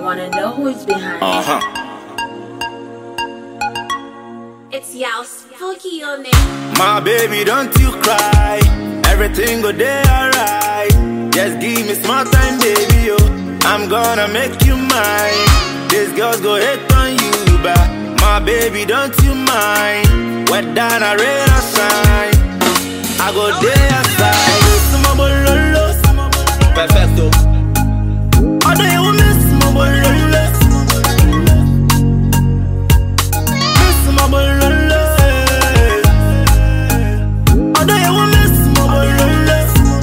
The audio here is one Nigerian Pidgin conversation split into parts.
wanna know who's behind it. It's Yao Spooky on it. My baby, don't you cry. Everything go there alright. Just give me small time, baby, yo. I'm gonna make you mine. These girls go hate on you, but my baby, don't you mind. Wet down a rain or shine, I go there aside. Perfecto. I do you miss my bololo? Miss my bololo. I do you miss my bololo?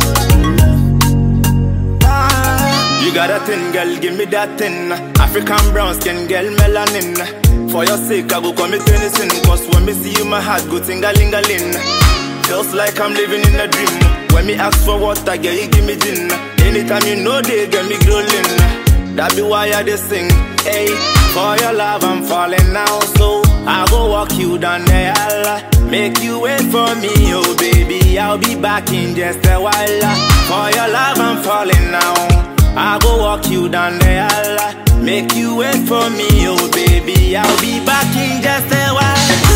You got a thing, girl, give me that thing. African brown skin, girl, melanin. For your sake, I go commit anything. Cause when me see you, my heart go ting-a-ling-a-ling. Feels like I'm living in a dream. When me ask for water, girl, you give me gin. Anytime you know they get me growling. That be why I just sing. Hey, for your love I'm falling now. So I go walk you down the aisle. Make you wait for me, oh baby. I'll be back in just a while. For your love I'm falling now. I go walk you down the aisle. Make you wait for me, oh baby. I'll be back in just a while.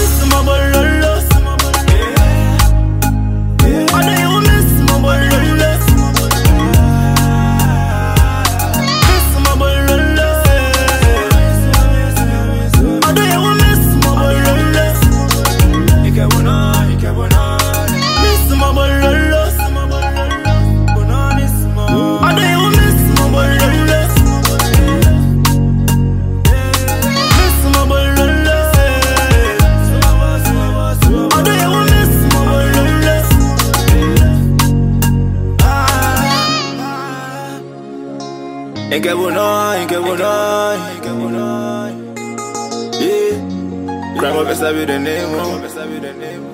I know you miss my bololo. Miss my bololo. I know you miss my bololo. Ikebona. Miss my bololo. I know you miss my bololo. Miss my bololo. I know you miss my bololo. Ikebona. Yeah. Grandma best have the name.